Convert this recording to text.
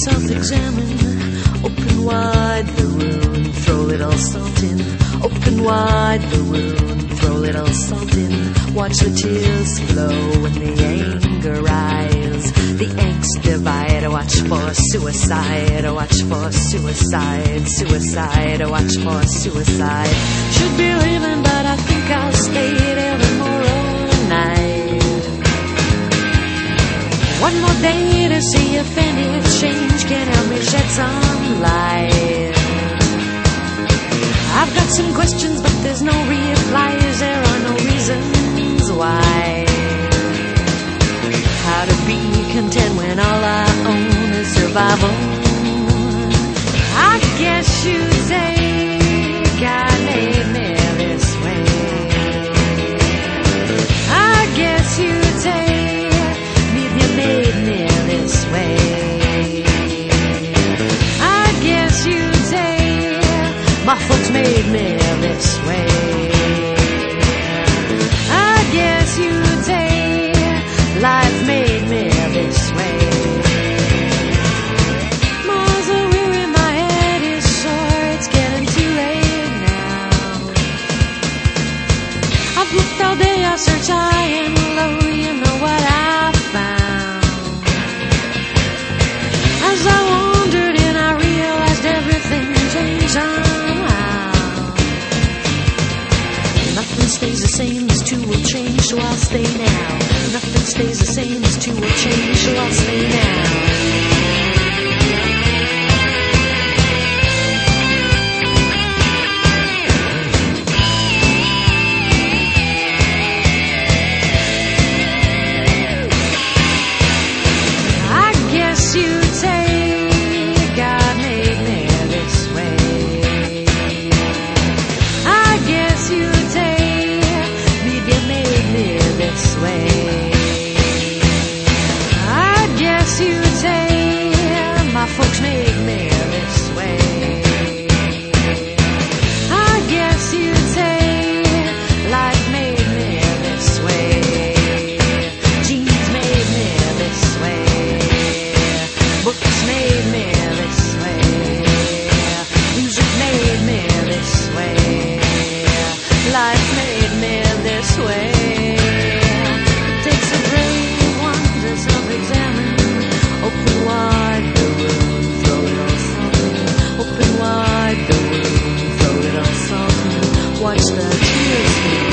self-examine. Open wide the wound, throw little salt in. Open wide the wound, throw little salt in. Watch the tears flow when the anger rise. The angst divide, watch for suicide. Watch for suicide, suicide, watch for suicide. Should be leaving, but I think I'll stay till tomorrow night. One more day to see if any change can help me shed some light. I've got some questions, but there's no replies. There are no reasons why. How to be content when all I own is survival. I guess you'd say God made me this way. I guess you'd say you made me this way. I guess you'd say my folks made me this way. I guess you'd say life made me this way. Miles are weary, my head is sore. It's getting too late now. I've looked all day, I search high and low. You know what I found. As I wandered and I realized everything changed somehow. Nothing stays the same, as two will change, so I'll stay now. Nothing stays the same, as two will change, so I'll stay now. Folks made me this way. I guess you'd say life made me this way. Jeans made me this way. Books made me this way. Music made me this way. Life made me this way. It takes a brave one to self-examine. Open wide the room, throw it all salt. Open wide the room, throw it all salt. Watch the tears fall.